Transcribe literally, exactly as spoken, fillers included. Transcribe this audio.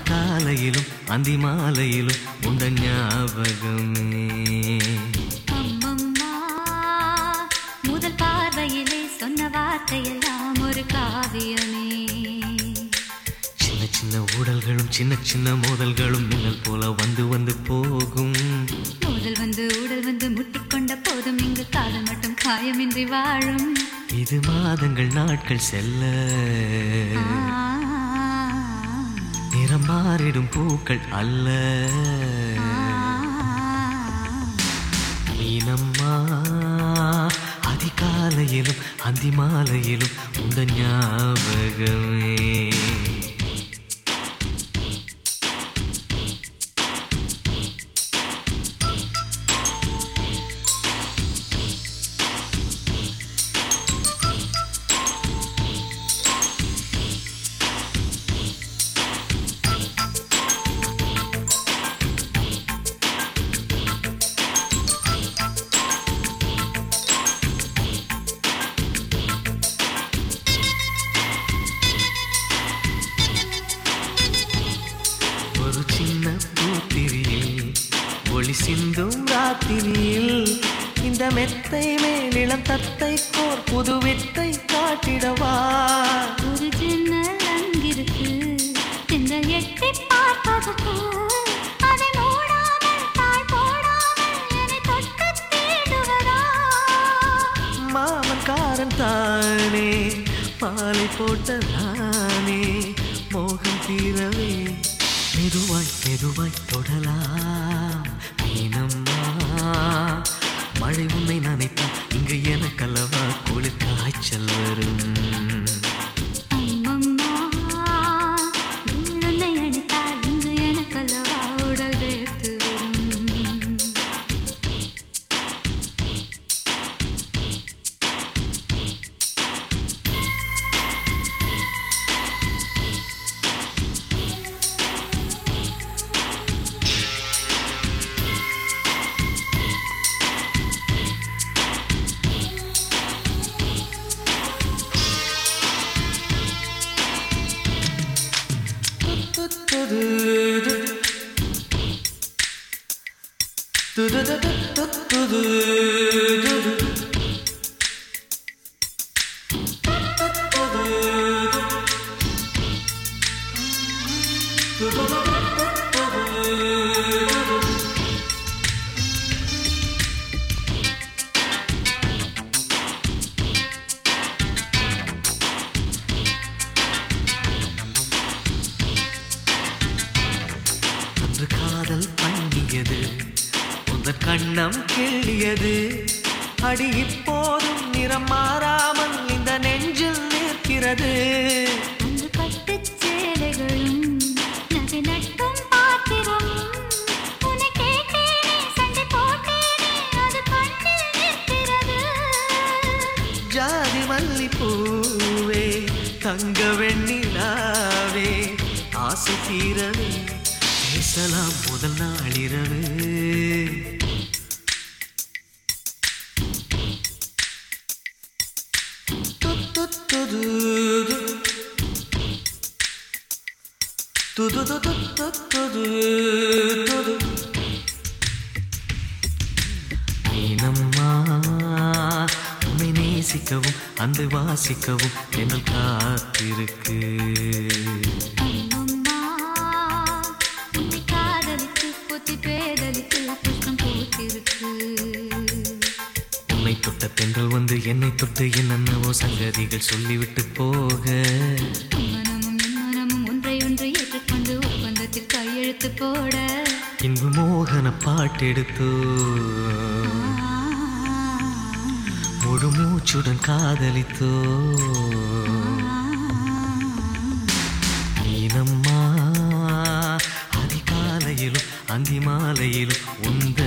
அதிகாலையிலும் அந்தி மாலையிலும் உண்ட ஞாபகமே. அம்மம்மா முதல் பார்வையிலே சொன்ன வார்த்தையெல்லாம் ஒரு காவியமே. சின்ன சின்ன ஊடல்களும் சின்ன சின்ன மோதல்களும் மின்னல் போல வந்து வந்து போகும். மோதல் வந்து ஊடல் வந்து முட்டிக்கொண்ட போதும் இங்கு காதல் மட்டும் காயமின்றி வாழும். இது மாதங்கள் நாட்கள் செல்ல நிறம் மாறிடும் பூக்கள் அல்ல. மீனம்மா அதிகாலையிலும் அந்தி மாலையிலும் உந்த ஞாபகமே. ஒரு சின்ன பூத்திரியில் ஒளி சிந்தும் ராத்திரியில் இந்த மெத்தை மேலிளம் தத்தை கோர் புது வித்தை காட்டிடவா. ஒரு ஜன்னல் அங்கிருக்கு திங்கள் எட்டி பார்ப்பதற்கு அதை மூடாமல் தாய் போடாமல் என்னை தொட்டு தேடுவதா. மாமன் காரன் தானே பாலை போட்ட நானே மோகம் தீரவே மெதுவாய் மெதுவாய் தொடலாம். மீனம்மா மழை உன்னை நினைத்தால் இங்கு எனக்கல்லவா குளிர் காய்ச்சல் வரும். அம்மம்மா உன்னை அணித்தால் இங்கு எனக்கல்லவா உடல் வேர்த்து வரும். அன்று காதல் பண்ணியது உந்தன் கண்ணம் கிள்ளியது. அடி இப்போதும் நிறம் மாறாமல் இந்த நெஞ்சில் நிற்கிறது. அன்று பட்டுச் சேலைகளும் நகை நட்டும் பாத்திரம் உன்னை கேட்டேனே சண்டை போட்டேனே அது கண்ணில் நிற்கிறது. ஜாதி மல்லி பூவே தங்க வெண்ணிலாவே ஆசை தீரவே பேசலாம் முதல் நாளிரவு. மீனம்மா உன்னை நேசிக்கவும் அந்த வாசிக்கவும் என்னல் காத்திருக்கு. அம்மம்மா உன்னை காதலித்து புத்தி பேதலித்து புஷ்பம் பூத்திருக்கு. உன்னை தொட்ட பெண்கள் வந்து என்னை தொட்டு என்னென்னவோ சங்கதிகள் சொல்லிவிட்டு போக மனமும் என் மனமும் ஒன்றை ஒன்று ஏற்றுக்கொண்டு ஒப்பந்தத்தில் கையெழுத்து போட இன்பு மோகன பாட்டெடுத்தோ முழு மூச்சுடன் காதலித்தோ. மீனம்மா அதிகாலையிலும் அந்தி மாலையிலும் உந்த